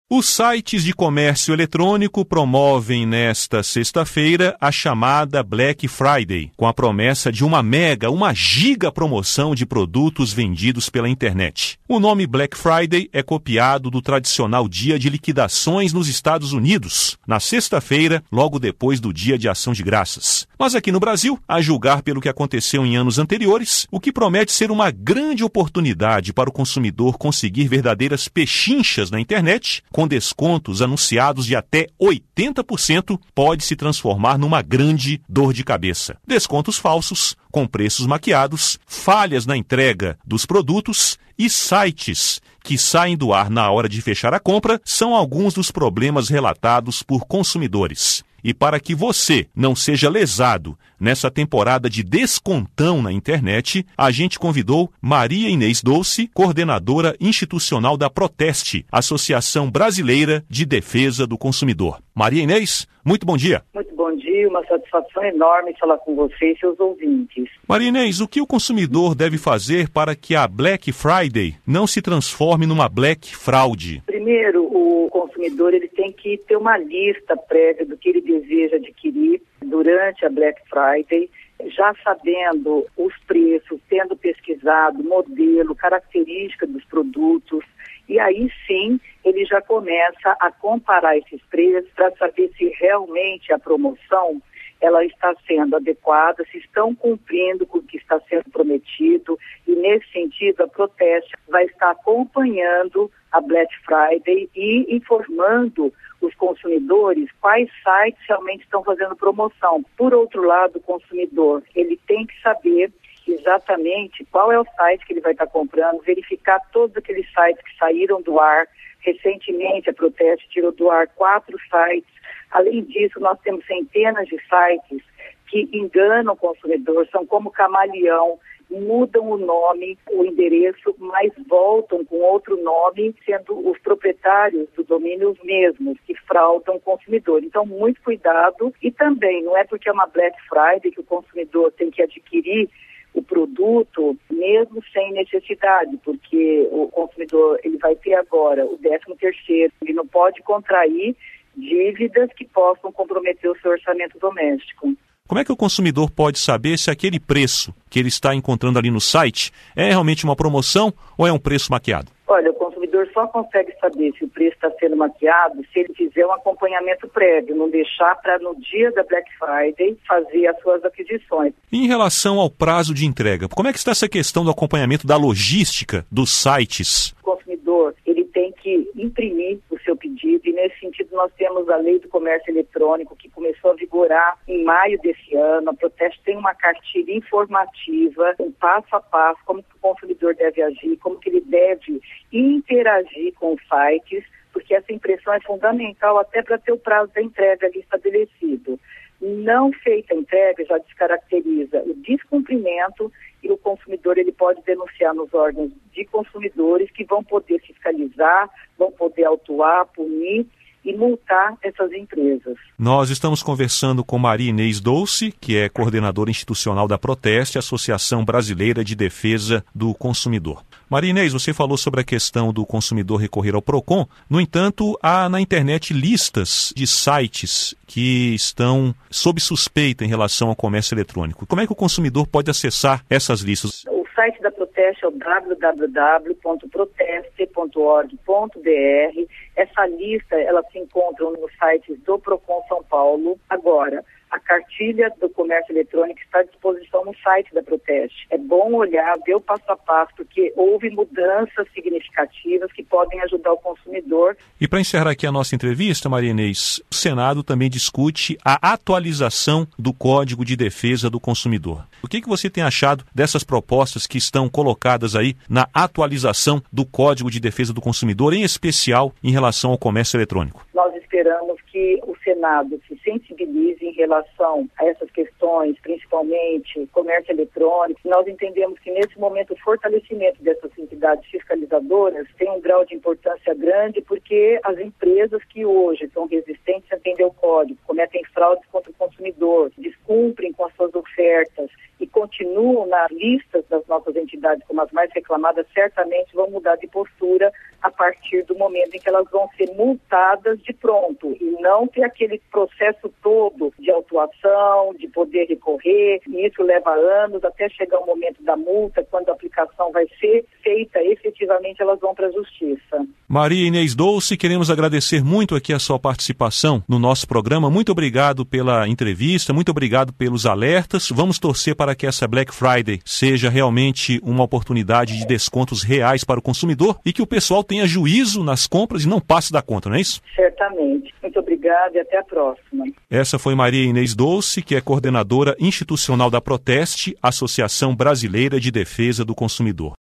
Os sites de comércio eletrônico promovem nesta sexta-feira a chamada Black Friday, com a promessa de uma giga promoção de produtos vendidos pela internet. O nome Black Friday é copiado do tradicional dia de liquidações nos Estados Unidos, na sexta-feira, logo depois do Dia de Ação de Graças. Mas aqui no Brasil, a julgar pelo que aconteceu em anos anteriores, o que promete ser uma grande oportunidade para o consumidor conseguir verdadeiras pechinchas na internet, com descontos anunciados de até 80%, pode se transformar numa grande dor de cabeça. Descontos falsos, com preços maquiados, falhas na entrega dos produtos e sites que saem do ar na hora de fechar a compra são alguns dos problemas relatados por consumidores. E para que você não seja lesado nessa temporada de descontão na internet, a gente convidou Maria Inês Dolce, coordenadora institucional da Proteste, Associação Brasileira de Defesa do Consumidor. Maria Inês, muito bom dia. Muito bom dia, uma satisfação enorme falar com você e seus ouvintes. Maria Inês, o que o consumidor deve fazer para que a Black Friday não se transforme numa Black Fraude? Primeiro, o consumidor ele tem que ter uma lista prévia do que ele deseja adquirir durante a Black Friday, já sabendo os preços, tendo pesquisado modelo, característica dos produtos, e aí sim ele já começa a comparar esses preços para saber se realmente a promoção ela está sendo adequada, se estão cumprindo com o que está sendo prometido, e nesse sentido a Proteste vai estar acompanhando a Black Friday e informando os consumidores quais sites realmente estão fazendo promoção. Por outro lado, o consumidor ele tem que saber exatamente qual é o site que ele vai estar comprando, verificar todos aqueles sites que saíram do ar. Recentemente a Proteste tirou do ar 4 sites. Além disso, nós temos centenas de sites que enganam o consumidor, são como camaleão, mudam o nome, o endereço, mas voltam com outro nome, sendo os proprietários do domínio os mesmos, que fraudam o consumidor. Então, muito cuidado. E também, não é porque é uma Black Friday que o consumidor tem que adquirir o produto, mesmo sem necessidade, porque o consumidor ele vai ter agora o 13º, ele não pode contrair dívidas que possam comprometer o seu orçamento doméstico. Como é que o consumidor pode saber se aquele preço que ele está encontrando ali no site é realmente uma promoção ou é um preço maquiado? Olha, o consumidor só consegue saber se o preço está sendo maquiado se ele fizer um acompanhamento prévio, não deixar para no dia da Black Friday fazer as suas aquisições. E em relação ao prazo de entrega, como é que está essa questão do acompanhamento da logística dos sites? O consumidor ele tem que imprimir o seu pedido e nesse sentido nós temos a Lei do Comércio Eletrônico que começou a vigorar em maio desse ano. A Proteste tem uma cartilha informativa, um passo a passo, como que o consumidor deve agir, como que ele deve interagir com os sites, porque essa impressão é fundamental até para ter o prazo da entrega ali estabelecido. Não feita a entrega já descaracteriza o descumprimento e o consumidor ele pode denunciar nos órgãos de consumidores que vão poder fiscalizar, vão poder autuar, punir e multar essas empresas. Nós estamos conversando com Maria Inês Dolce, que é coordenadora institucional da Proteste, Associação Brasileira de Defesa do Consumidor. Maria Inês, você falou sobre a questão do consumidor recorrer ao PROCON. No entanto, há na internet listas de sites que estão sob suspeita em relação ao comércio eletrônico. Como é que o consumidor pode acessar essas listas? O site da Proteste é o www.proteste.org.br. Essa lista ela se encontra nos sites do PROCON São Paulo. Agora, a cartilha do comércio eletrônico está à disposição no site da Proteste. É bom olhar, ver o passo a passo, porque houve mudanças significativas que podem ajudar o consumidor. E para encerrar aqui a nossa entrevista, Maria Inês, o Senado também discute a atualização do Código de Defesa do Consumidor. O que você tem achado dessas propostas que estão colocadas aí na atualização do Código de Defesa do Consumidor, em especial em relação ao comércio eletrônico? Nós esperamos que o Senado se sensibilize em relação a essas questões, principalmente comércio eletrônico. Nós entendemos que nesse momento o fortalecimento dessas entidades fiscalizadoras tem um grau de importância grande porque as empresas que hoje são resistentes a atender o código, cometem fraudes contra o consumidor, descumprem com as suas ofertas e continuam na lista das nossas entidades como as mais reclamadas, certamente vão mudar de postura a partir do momento em que elas vão ser multadas de pronto e não ter aquele processo todo de autuação, de poder recorrer. E isso leva anos até chegar o momento da multa, quando a aplicação vai ser feita, efetivamente elas vão para a justiça. Maria Inês Dolce, queremos agradecer muito aqui a sua participação no nosso programa. Muito obrigado pela entrevista, muito obrigado pelos alertas. Vamos torcer para que essa Black Friday seja realmente uma oportunidade de descontos reais para o consumidor e que o pessoal tenha juízo nas compras e não passe da conta, não é isso? Certamente. Muito obrigada e até a próxima. Essa foi Maria Inês Dolce, que é coordenadora institucional da Proteste, Associação Brasileira de Defesa do Consumidor.